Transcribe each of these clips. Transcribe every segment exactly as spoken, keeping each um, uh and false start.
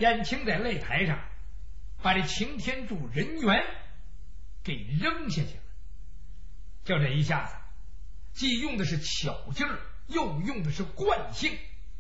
燕青在擂台上把这擎天柱人猿给扔下去了，就这一下子，既用的是巧劲儿，又用的是惯性。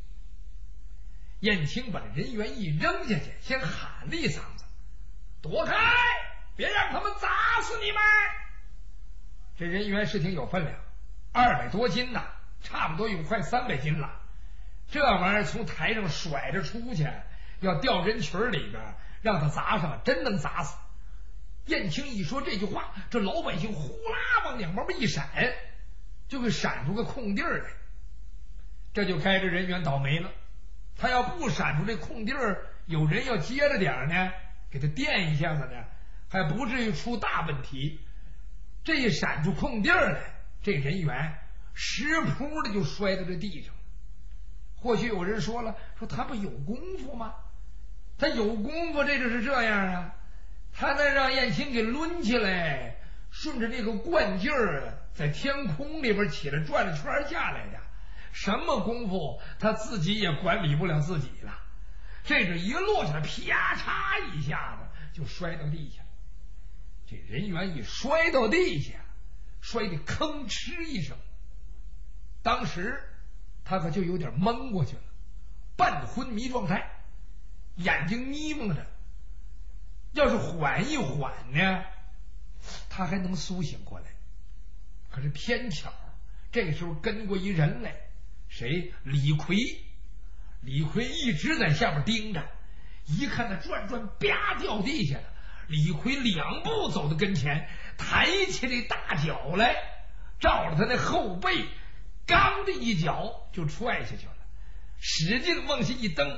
燕青把这人猿一扔下去，先喊了一嗓子：“躲开，别让他们砸死你们！”这人猿是挺有分量，二百多斤呐，差不多有快三百斤了。这玩意儿从台上甩着出去，要掉人群里边，让他砸上，真能砸死。燕青一说这句话，这老百姓呼啦往两边一闪，就给闪出个空地儿来。这就该这人猿倒霉了。他要不闪出这空地儿，有人要接着点呢，给他垫一下子呢，还不至于出大问题。这一闪出空地儿来，这人猿实扑的就摔到这地上。或许有人说了，说他不有功夫吗？他有功夫，这就是这样啊。他能让燕青给抡起来，顺着这个惯劲儿，在天空里边起来转着圈下来的。什么功夫他自己也管理不了自己了。这这一落下来，啪嚓一下子就摔到地下。这人猿一摔到地下，摔得吭哧一声。当时他可就有点懵过去了，半昏迷状态，眼睛眯蒙着。要是缓一缓呢，他还能苏醒过来。可是偏巧这个时候跟过一人来，谁？李逵。李逵一直在下边盯着，一看他转转啪掉地下了。李逵两步走到跟前，抬起这大脚来，照着他那后背刚的一脚就踹下去了，使劲往下一蹬，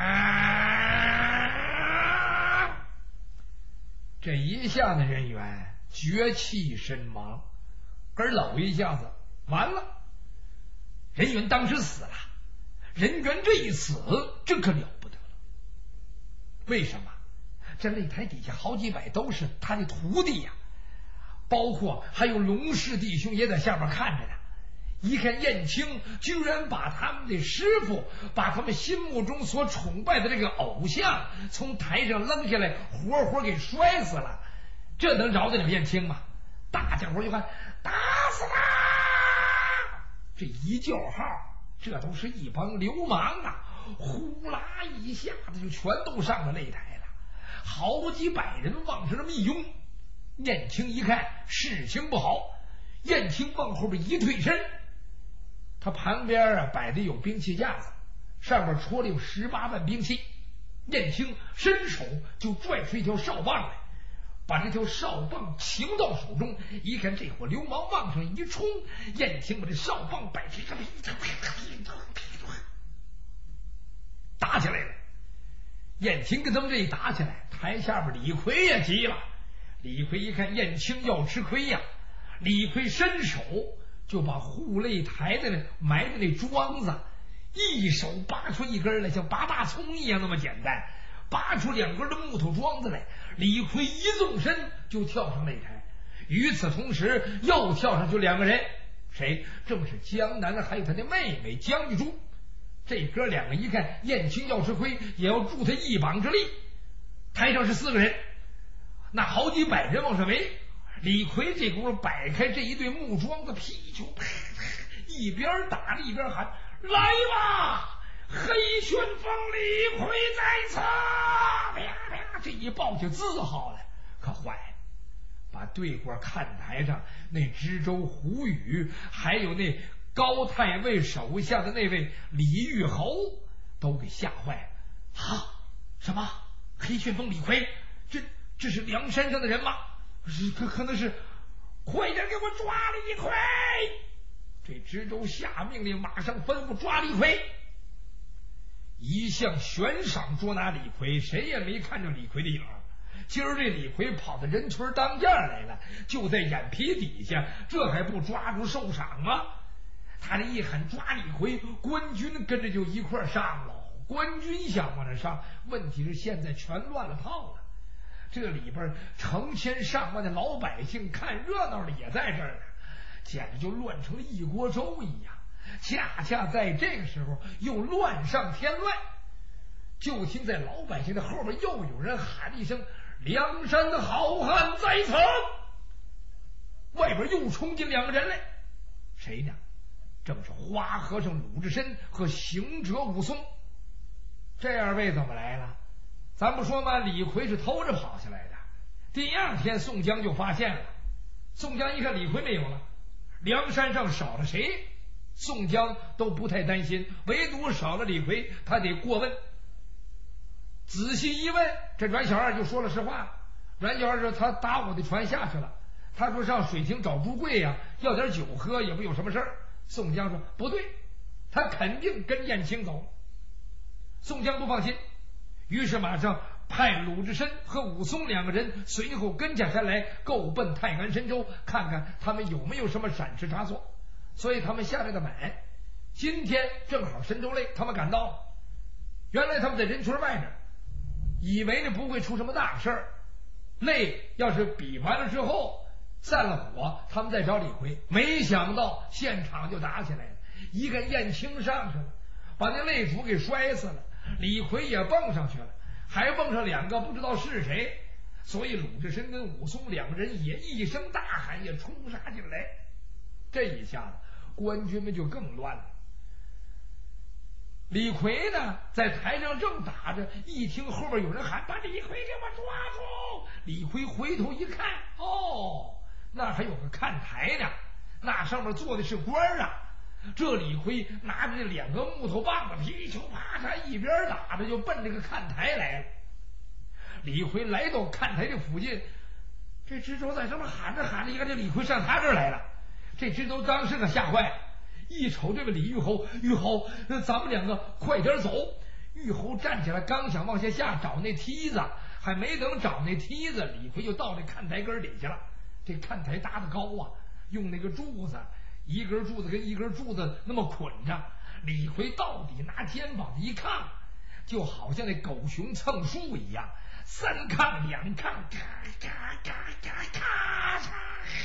啊！这一下子人猿绝气身亡，根老一下子完了，人猿当时死了。人猿这一死，这可了不得了。为什么？这擂台底下好几百都是他的徒弟呀、啊，包括还有龙氏弟兄也在下边看着呢。一看燕青居然把他们的师傅，把他们心目中所崇拜的这个偶像从台上扔下来，活活给摔死了，这能饶得了燕青吗？大家伙就看，打死他！这一叫号，这都是一帮流氓啊，呼啦一下子就全都上了擂台了，好几百人往上这么一拥。燕青一看事情不好，燕青往后边一退身，他旁边啊摆的有兵器架子，上面戳了有十八万兵器。燕青伸手就拽出一条哨棒来，把这条哨棒擒到手中，一看这伙流氓往上一冲，燕青把这哨棒摆起，打起来了。燕青跟他们这一打起来，台下边李逵也急了。李逵一看燕青要吃亏呀，李逵伸手就把护擂台的那埋的那桩子，一手拔出一根来，像拔大葱一样那么简单，拔出两根的木头桩子来。李逵一纵身就跳上擂台，与此同时又跳上去两个人，谁？正是江南还有他的妹妹江玉珠。这哥两个一看燕青要吃亏，也要助他一膀之力。台上是四个人，那好几百人往上围。李逵这功夫摆开这一对木桩子，劈就啪啪一边打一边喊：“来吧，黑旋风李逵在此！”啪啪，这一抱就自豪了。可坏了，把对过看台上那知州胡宇，还有那高太尉手下的那位李玉侯都给吓坏了。啊，什么黑旋风李逵？这这是梁山上的人吗？是，可可能是，快点给我抓李逵！这知州下命令，马上吩咐抓李逵。一向悬赏捉拿李逵，谁也没看着李逵的影儿。今儿这李逵跑到人群当间来了，就在眼皮底下，这还不抓住受赏吗？他这一喊抓李逵，官军跟着就一块上了。官军想往这上，问题是现在全乱了套了。这里边成千上万的老百姓看热闹的也在这儿呢，简直就乱成了一锅粥一样。恰恰在这个时候又乱上添乱， 就听在老百姓的后边又有人喊了一声：“梁山的好汉在此！”外边又冲进两个人来，谁呢？正是花和尚鲁智深和行者武松。这二位怎么来了？咱不说吗？李逵是偷着跑下来的。第二天，宋江就发现了。宋江一看李逵没有了，梁山上少了谁？宋江都不太担心，唯独少了李逵，他得过问。仔细一问，这阮小二就说了实话。阮小二说他打我的船下去了，他说上水亭找朱贵呀、啊，要点酒喝，也不有什么事儿。宋江说不对，他肯定跟燕青走。宋江不放心，于是马上派鲁智深和武松两个人随后跟下山来，够奔泰安神州，看看他们有没有什么闪失差错。所以他们下来的晚，今天正好神州擂他们赶到了。原来他们在人群外边，以为呢不会出什么大事儿，擂要是比完了之后散了伙，他们再找李逵。没想到现场就打起来了，一个燕青上去了，把那擂主给摔死了，李逵也蹦上去了，还蹦上两个不知道是谁。所以鲁智深跟武松两个人也一声大喊，也冲杀进来。这一下子官军们就更乱了。李逵呢在台上正打着，一听后边有人喊把李逵给我抓住，李逵回头一看，哦，那还有个看台呢，那上面坐的是官啊。这李逵拿着这两个木头棒子，噼球啪嚓一边打着就奔这个看台来了。李逵来到看台的附近，这知州在这么喊着喊着，一看这李逵上他这儿来了，这知州当时可吓坏了，一瞅这个李玉侯，玉侯，咱们两个快点走。玉侯站起来，刚想往下下找那梯子，还没等找那梯子，李逵就到这看台根底下了。这看台搭的高啊，用那个柱子，一根柱子跟一根柱子那么捆着。李逵到底拿肩膀一抗，就好像那狗熊蹭树一样，三抗两抗，咔咔咔咔咔嚓，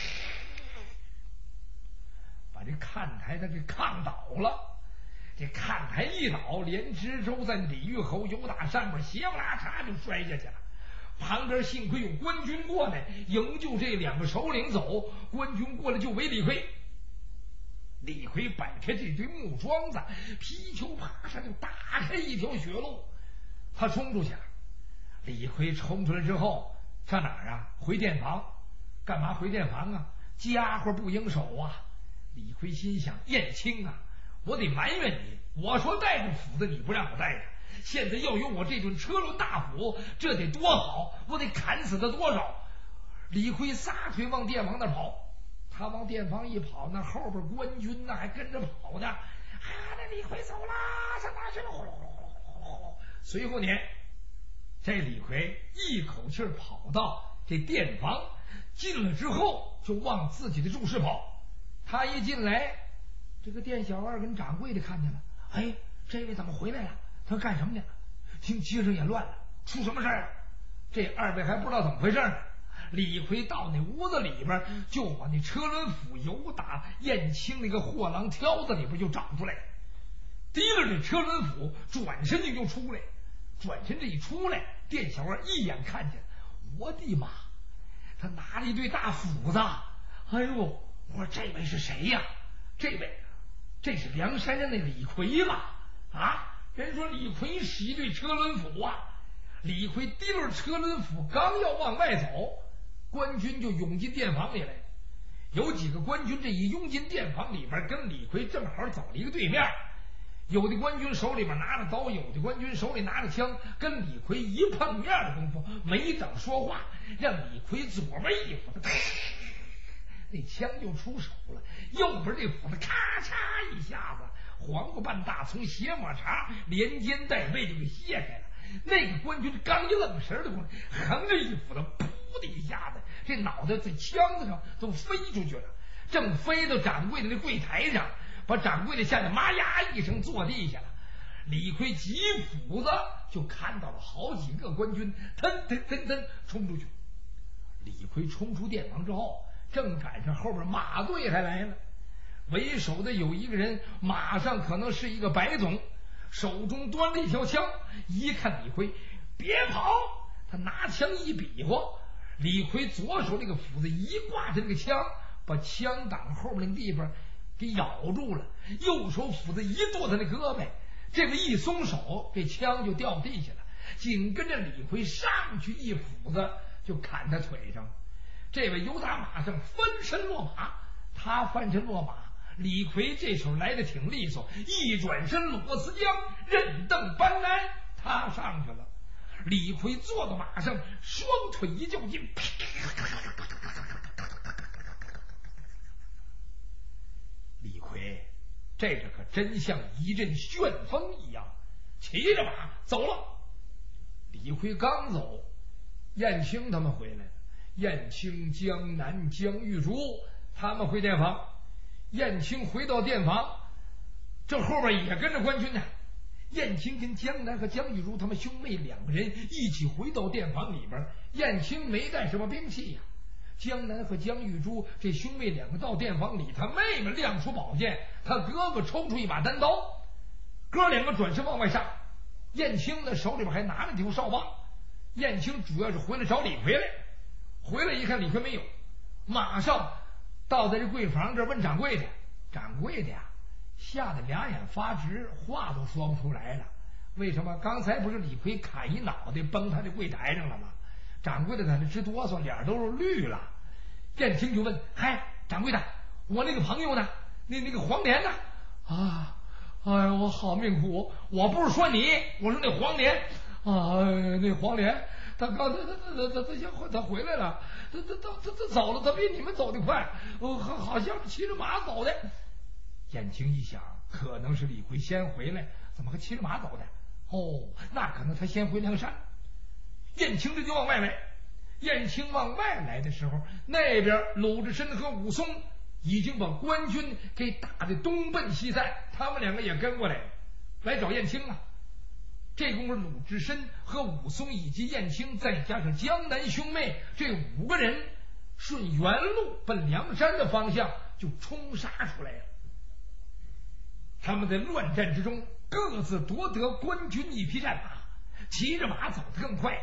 把这看台他给抗倒了。这看台一倒，连知州在李玉侯由打上面斜不拉嚓就摔下去了。旁边幸亏有官军过来营救这两个首领走，官军过来就围李逵。李逵摆开这堆木桩子，劈球啪嚓就打开一条血路，他冲出去了。李逵冲出来之后上哪儿啊？回店房。干嘛回店房啊？家伙不应手啊。李逵心想，燕青啊，我得埋怨你，我说带着斧子你不让我带着，现在要有我这顿车轮大斧，这得多好，我得砍死他多少。李逵撒腿往店房那跑，他往店房一跑，那后边官军那还跟着跑呢。啊，那李逵走啦，上哪去了？呼噜呼噜呼噜呼噜呼噜。随后呢，这李逵一口气跑到这店房，进了之后就往自己的住室跑。他一进来，这个店小二跟掌柜的看见了，哎，这位怎么回来了？他干什么呢？听街上也乱了，出什么事儿？这二位还不知道怎么回事呢。李逵到那屋子里边，就把那车轮斧由打燕青那个货郎挑子里边就找出来，提了这车轮斧，转身就出来。转身这一出来，店小二一眼看见，我的妈！他拿了一对大斧子。哎呦！我说这位是谁呀？这位这是梁山上那李逵吧？啊，人说李逵使一对车轮斧啊。李逵提溜车轮斧刚要往外走，官军就涌进店房里来。有几个官军这一拥进店房里边，跟李逵正好走了一个对面。有的官军手里边拿着刀，有的官军手里拿着枪，跟李逵一碰面的功夫，没等说话，让李逵左边一斧子，那枪就出手了，右边这斧子咔嚓一下子，黄瓜半大从斜抹茶连肩带背就给卸开了。那个官军刚一愣神的过来，横着一斧子，噗的一下子，这脑袋在枪子上都飞出去了，正飞到掌柜的那柜台上，把掌柜的吓得妈呀一声坐地下了。李逵几斧子就看到了好几个官军腾腾腾腾冲出去。李逵冲出店房之后，正赶上后边马队还来了，为首的有一个人，马上可能是一个白总， 手中端着一条枪，一看李逵，别跑！他拿枪一比划，李逵左手这个斧子一挂着这个枪，把枪挡后面那个地方给咬住了，右手斧子一剁他那胳膊，这个一松手，这枪就掉地下了。紧跟着李逵上去一斧子就砍他腿上，这位由打马上翻身落马，他翻身落马，李逵这手来的挺利索，一转身裸辞缰，任蹬搬鞍，他上去了。李逵坐到马上，双腿一较劲，李逵这个可真像一阵旋风一样，骑着马走了。李逵刚走，燕青他们回来了。燕青、江南、江玉竹他们回店房。燕青回到店房，这后边也跟着官军呢。燕青跟江南和江玉竹他们兄妹两个人一起回到店房里边。燕青没带什么兵器呀、啊，江南和江玉珠这兄妹两个到店房里，他妹妹亮出宝剑，他哥哥抽出一把单刀，哥两个转身往外上。燕青的手里边还拿着条哨棒。燕青主要是回来找李逵来，回来一看李逵没有，马上到在这柜房这问掌柜的，掌柜的呀，吓得两眼发直，话都说不出来了。为什么？刚才不是李逵砍一脑袋崩他的柜台上了吗？掌柜的在那直哆嗦，脸都是绿了。燕青就问：嗨，掌柜的，我那个朋友呢？那那个黄连呢？啊，哎呀，我好命苦！我不是说你，我说那黄连啊，那黄连，他刚他他他他他他他回来了，他他他他他走了，他比你们走得快，好好像是骑着马走的。燕青一想，可能是李逵先回来，怎么还骑着马走的？哦，那可能他先回梁山。燕青这就往外来。燕青往外来的时候，那边鲁智深和武松已经把官军给打得东奔西散，他们两个也跟过来来找燕青啊。这功夫，鲁智深和武松以及燕青，再加上江南兄妹，这五个人顺原路奔梁山的方向就冲杀出来了。他们在乱战之中各自夺得官军一匹战马，骑着马走得更快，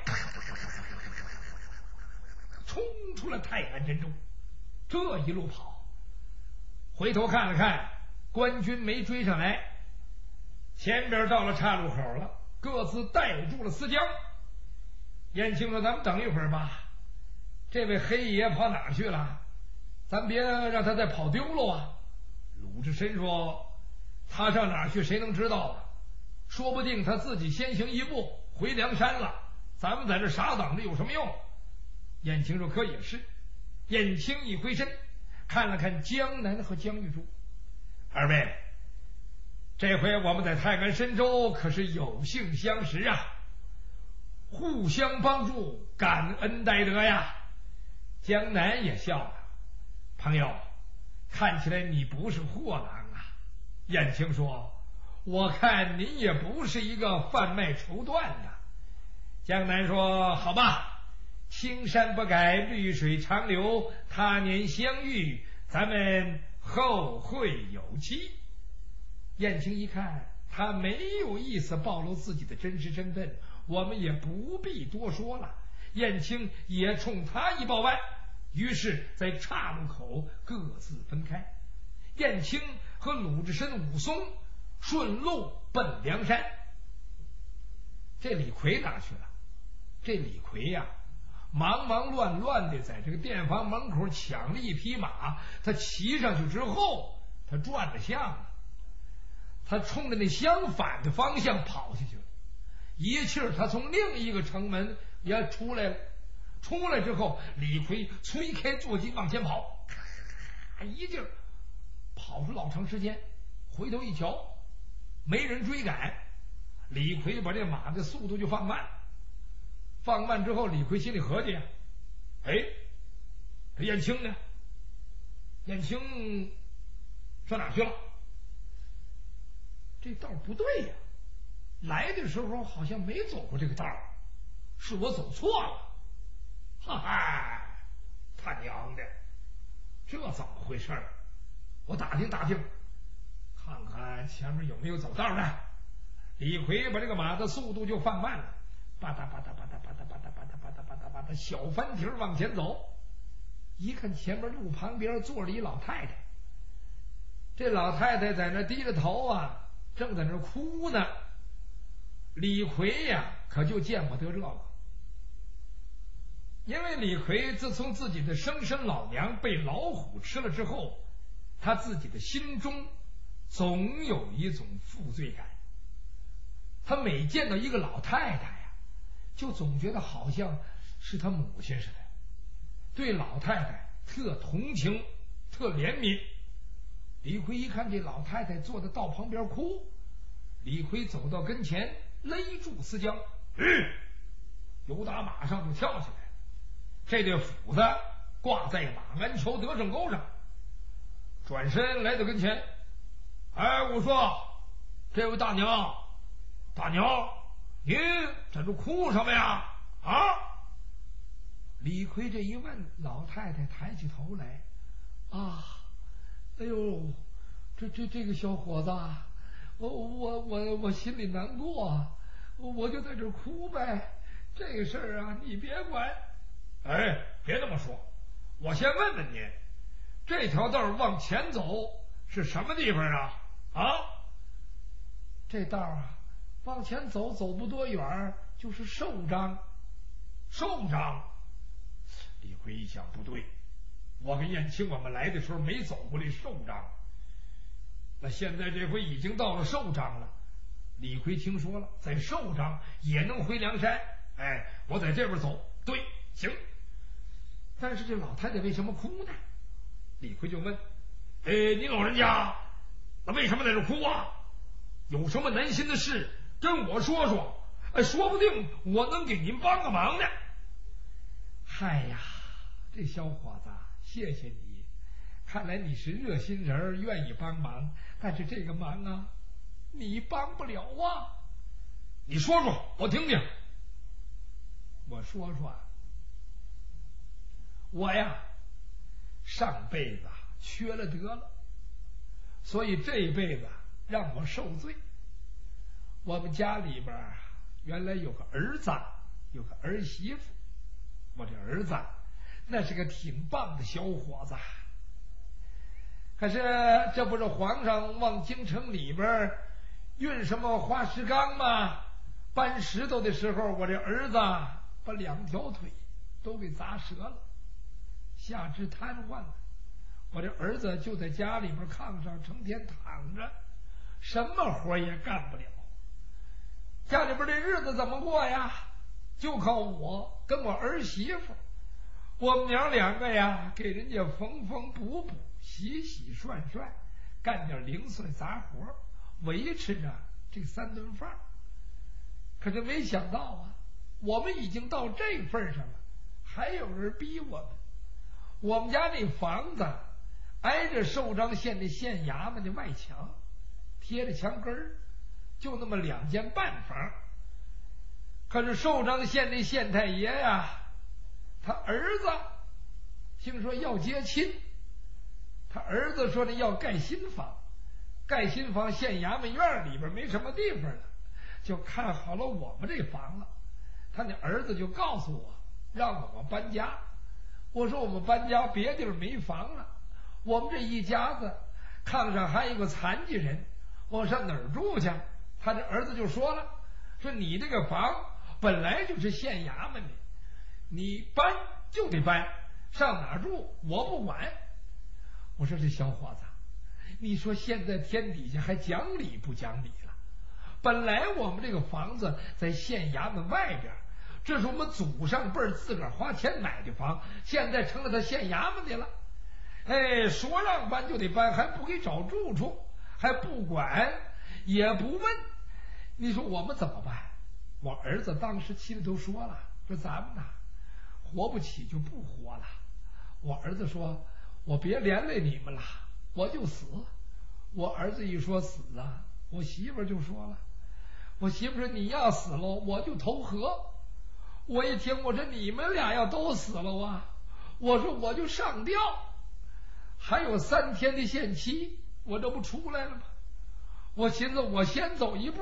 冲出了泰安阵中。这一路跑，回头看了看，官军没追上来，前边到了岔路口了，各自带住了思江。燕青说：咱们等一会儿吧，这位黑爷跑哪去了？咱别让他再跑丢了啊。鲁智深说：他上哪儿去谁能知道啊？说不定他自己先行一步回梁山了，咱们在这傻等着有什么用？燕青说：可也是。燕青一回身看了看江南和江玉珠，二位，这回我们在泰安深州可是有幸相识啊，互相帮助，感恩戴德呀。江南也笑了：朋友，看起来你不是货郎啊。燕青说：我看您也不是一个贩卖绸缎的。江南说：好吧，青山不改，绿水长流，他年相遇，咱们后会有期。燕青一看他没有意思暴露自己的真实身份，我们也不必多说了。燕青也冲他一报万，于是在岔路口各自分开。燕青和鲁智深、武松顺路奔梁山。这李逵哪去了？这李逵呀、啊，忙忙乱乱的在这个店房门口抢了一匹马，他骑上去之后，他转了向了，他冲着那相反的方向跑下去了。一气儿他从另一个城门也出来了。出来之后，李逵催开坐骑往前跑，咔一劲儿跑出老长时间，回头一瞧没人追赶，李逵把这马的速度就放慢。放慢之后，李逵心里合计啊，哎，这燕青呢？燕青上哪去了？这道不对呀、啊，来的时候好像没走过这个道，是我走错了。哈哈，他娘的，这怎么回事？我打听打听，看看前面有没有走道的。 李逵把这个马的速度就放慢了，吧嗒吧嗒吧嗒吧嗒吧嗒吧嗒吧嗒吧嗒吧嗒小翻蹄往前走。一看前面路旁边坐着一老太太，这老太太在那低着头啊，正在那哭呢。李逵呀，可就见不得这个，因为李逵自从自己的生身老娘被老虎吃了之后，他自己的心中总有一种负罪感。他每见到一个老太太呀，就总觉得好像是他母亲似的，对老太太特同情特怜悯。李逵一看这老太太坐在道旁边哭，李逵走到跟前勒住丝缰，嗯，由打马上就跳起来了。这对斧子挂在马鞍桥得胜钩上，转身来到跟前，哎，我说这位大娘，大娘，您在这哭什么呀？啊！李逵这一问，老太太抬起头来，啊，哎呦，这这这个小伙子，我我我我心里难过，我就在这哭呗。这个事儿啊，你别管。哎，别这么说，我先问问您，这条道往前走是什么地方啊？啊，这道啊，往前走走不多远就是寿张。寿张？李逵一想，不对，我跟燕青我们来的时候没走过这寿张，那现在这回已经到了寿张了。李逵听说了，在寿张也能回梁山，哎，我在这边走，对，行。但是这老太太为什么哭呢？李逵就问，哎，你老人家那为什么在这哭啊？有什么难心的事跟我说说，哎，说不定我能给您帮个忙呢。嗨呀，这小伙子，谢谢你，看来你是热心人，愿意帮忙，但是这个忙啊，你帮不了啊。你说说我听听。我说说，我呀上辈子缺了德了，所以这一辈子让我受罪。我们家里边原来有个儿子，有个儿媳妇。我这儿子那是个挺棒的小伙子，可是这不是皇上往京城里边运什么花石纲吗？搬石头的时候，我这儿子把两条腿都给砸折了，下肢瘫痪了。我这儿子就在家里边炕上成天躺着，什么活也干不了。家里边这日子怎么过呀？就靠我跟我儿媳妇，我们娘两个呀，给人家缝缝补补，洗洗涮涮，干点零碎杂活，维持着这三顿饭。可是没想到啊，我们已经到这份上了，还有人逼我们。我们家那房子挨着寿张县的县衙门的外墙，贴着墙根儿，就那么两间半房。可是寿张县的县太爷呀，他儿子听说要接亲，他儿子说呢要盖新房，盖新房县衙门院里边没什么地方了，就看好了我们这房了。他那儿子就告诉我让我们搬家，我说我们搬家别地儿没房了，我们这一家子炕上还有个残疾人，我上哪儿住去？他这儿子就说了，说你这个房本来就是县衙门的，你搬就得搬，上哪儿住我不管。我说这小伙子，你说现在天底下还讲理不讲理了？本来我们这个房子在县衙门外边，这是我们祖上辈儿自个儿花钱买的房，现在成了他县衙门的了。哎，说让搬就得搬，还不给找住处，还不管也不问，你说我们怎么办？我儿子当时气的都说了，说咱们呐活不起就不活了。我儿子说，我别连累你们了，我就死。我儿子一说死啊，我媳妇就说了，我媳妇说你要死了我就投河。我一听，我说你们俩要都死了啊，我说我就上吊，还有三天的限期，我这不出来了吗？我寻思我先走一步，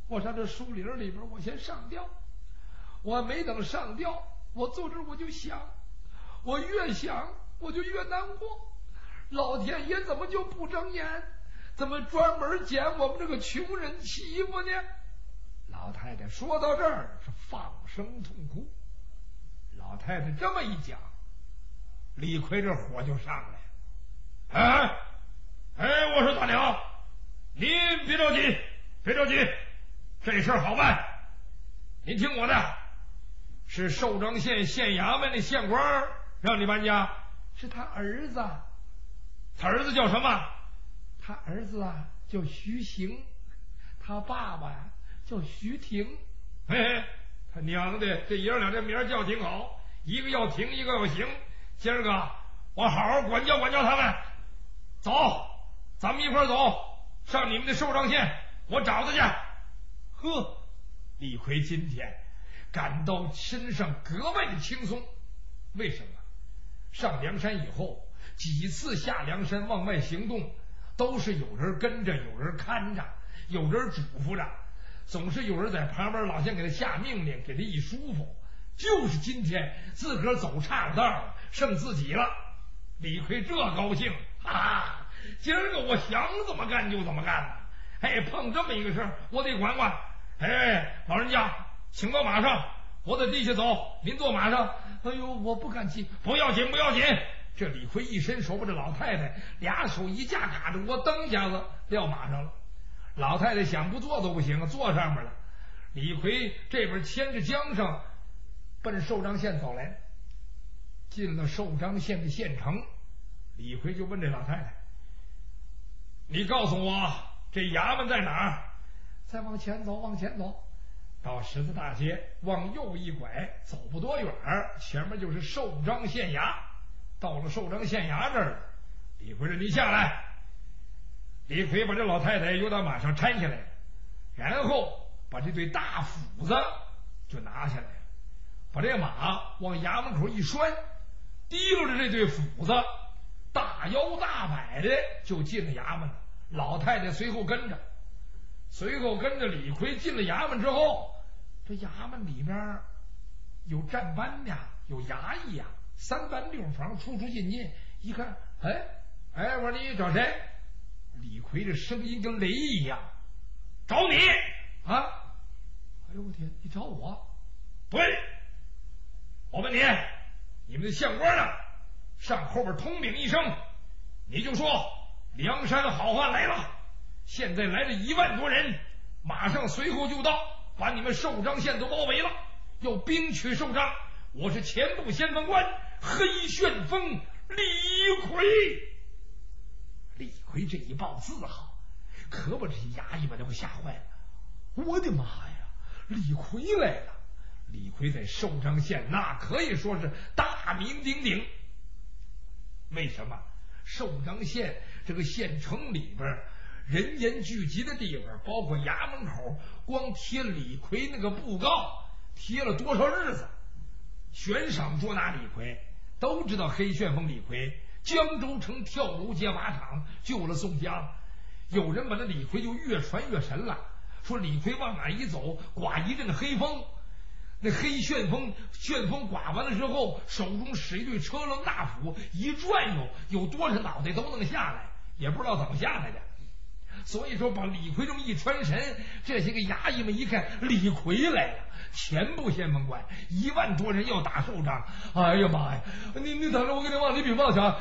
我上这树林里边，我先上吊。我没等上吊，我坐这儿我就想，我越想我就越难过。老天爷怎么就不睁眼？怎么专门捡我们这个穷人欺负呢？老太太说到这儿是放声痛哭。老太太这么一讲，李逵这火就上来了。哎哎，我说大娘，您别着急，别着急，这事儿好办。您听我的，是寿张县县衙门的县官让你搬家，是他儿子。他儿子叫什么？他儿子啊叫徐行，他爸爸呀叫徐廷。嘿嘿，他娘的，这爷儿俩这名叫挺好，一个要停，一个要行。今儿个我好好管教管教他们。走，咱们一块儿走，上你们的寿张县，我找他去。呵，李逵今天感到身上格外的轻松。为什么？上梁山以后，几次下梁山往外行动，都是有人跟着，有人看着，有人嘱咐着，总是有人在旁边老先给他下命令，给他一舒服。就是今天自个儿走岔了道了，剩自己了。李逵这高兴啊！今儿个我想怎么干就怎么干了。哎，碰这么一个事儿，我得管管。哎，老人家，请到马上，我在地下走，您坐马上。哎呦，我不敢骑。不要紧，不要紧。这李逵一伸手把这老太太俩手一架，卡着我，蹬一下子撂马上了。老太太想不坐都不行，坐上面了。李逵这边牵着缰绳，奔寿张县走来。进了寿张县的县城，李逵就问这老太太：“你告诉我，这衙门在哪儿？”再往前走，往前走，到十字大街，往右一拐，走不多远，前面就是寿张县衙。到了寿张县衙这儿，李逵说：“你下来。”李逵把这老太太又到马上搀下来，然后把这对大斧子就拿下来了，把这马往衙门口一拴，提溜着这对斧子，大摇大摆的就进了衙门了。老太太随后跟着，随后跟着李逵进了衙门之后，这衙门里边有站班的，有衙役呀，三班六房，出出进进。一看，哎哎，我说你找谁？李逵这声音跟雷一样，找你啊！哎呦我天，你找我？对，我问你，你们的县官呢？上后边通禀一声，你就说梁山好汉来了，现在来了一万多人，马上随后就到，把你们寿张县都包围了，要兵取寿张。我是前部先锋官黑旋风李逵。李逵这一报自豪，可把这些衙役们都给吓坏了。我的妈呀，李逵来了！李逵在寿张县那可以说是大名鼎鼎。为什么？寿张县这个县城里边人烟聚集的地方，包括衙门口，光贴李逵那个布告贴了多少日子，悬赏捉拿李逵。都知道黑旋风李逵江州城跳楼劫马场救了宋江，有人把那李逵就越传越神了，说李逵往哪一走，刮一阵黑风，那黑旋风旋风刮完了之后，手中使一对车轮大斧，一转悠，有多少脑袋都能下来，也不知道怎么下来的。所以说把李逵这么一传神，这些个衙役们一看李逵来了，前部先锋官一万多人要打寿张。哎呀妈呀，你你等着，我给你往里禀报去啊！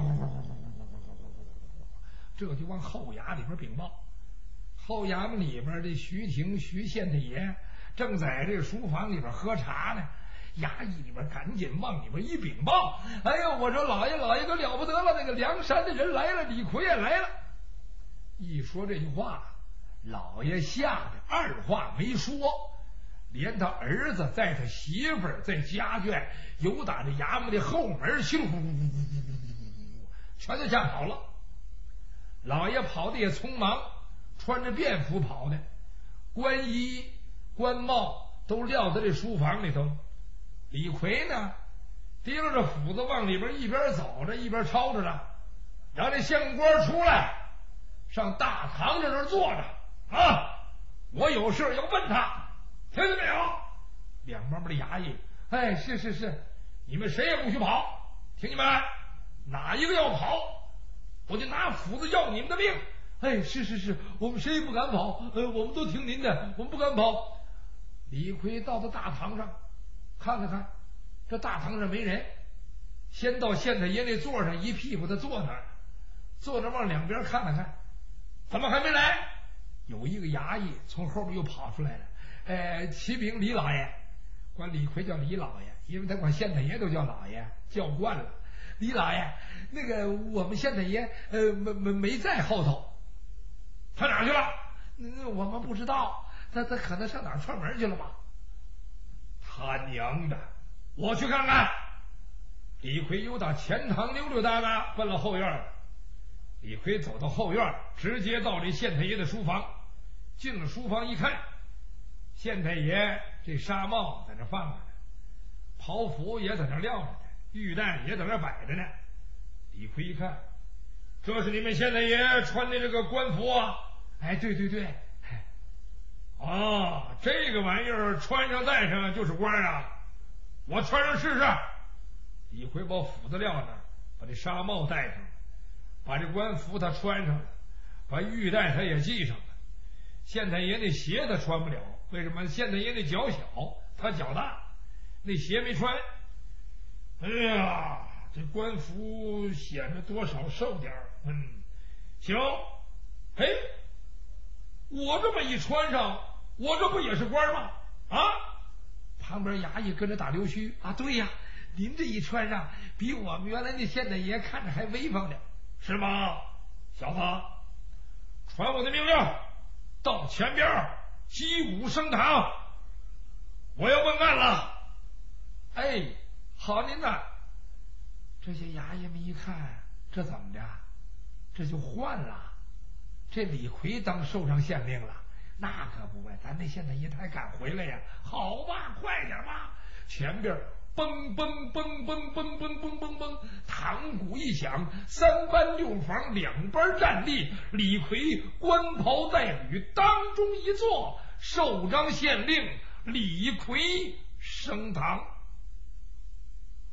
这就往后衙里边禀报。后衙门里边这徐廷徐县太爷正在这个书房里边喝茶呢，衙役里边赶紧往里边一禀报。哎呦，我说老爷老爷可了不得了，那个梁山的人来了，李逵也来了。一说这句话，老爷吓得二话没说，连他儿子带他媳妇儿在家眷由打这衙门的后门去，全都吓跑了。老爷跑的也匆忙，穿着便服跑的，官衣官帽都撂在这书房里头。李逵呢，提溜着斧子往里边一边走着一边吵着呢，让这县官出来，上大堂这儿坐着啊！ 我有事要问他，听见没有？两边的衙役，哎，是是是，你们谁也不许跑，听见没？哪一个要跑，我就拿斧子要你们的命。哎，是是是，我们谁也不敢跑，呃，我们都听您的，我们不敢跑。李逵到了大堂上，看了看，这大堂上没人，先到县太爷那座上一屁股，他坐那儿，坐那往两边看了看，怎么还没来？有一个衙役从后边又跑出来了，呃，启禀李老爷，管李逵叫李老爷，因为他管县太爷都叫老爷，叫惯了。李老爷，那个我们县太爷呃没没没在后头。他哪去了？嗯，我们不知道，他他可能上哪儿串门去了吧？他娘的！我去看看。李逵又到前堂溜溜达达，奔了后院了。李逵走到后院，直接到这县太爷的书房。进了书房一看，县太爷这纱帽在那放着呢，袍服也在那撂着呢，玉带也在那摆着呢。李逵一看，这是你们县太爷穿的这个官服啊？哎，对对对，啊，这个玩意儿穿上戴上就是官啊！我穿上试试。李逵把斧子撂那儿，把这纱帽戴上了，把这官服他穿上了，把玉带他也系上了。县太爷那鞋他穿不了，为什么？县太爷那脚小，他脚大，那鞋没穿。哎呀，这官服显得多少瘦点儿。嗯，行。哎，我这么一穿上，我这不也是官吗？啊！旁边衙役跟着打溜须啊，对呀，您这一穿上，比我们原来那县太爷看着还威风呢，是吗？小子，传我的命令，到前边击鼓升堂，我要问案了。哎，好您呐！这些衙役们一看，这怎么着？这就换了。这李逵当受上县令了，那可不呗，咱那县太爷他还敢回来呀？好吧，快点吧！前边嘣嘣嘣嘣嘣嘣嘣嘣嘣，堂鼓一响，三班六房两班站立，李逵官袍带履，当中一坐，受章县令李逵升堂。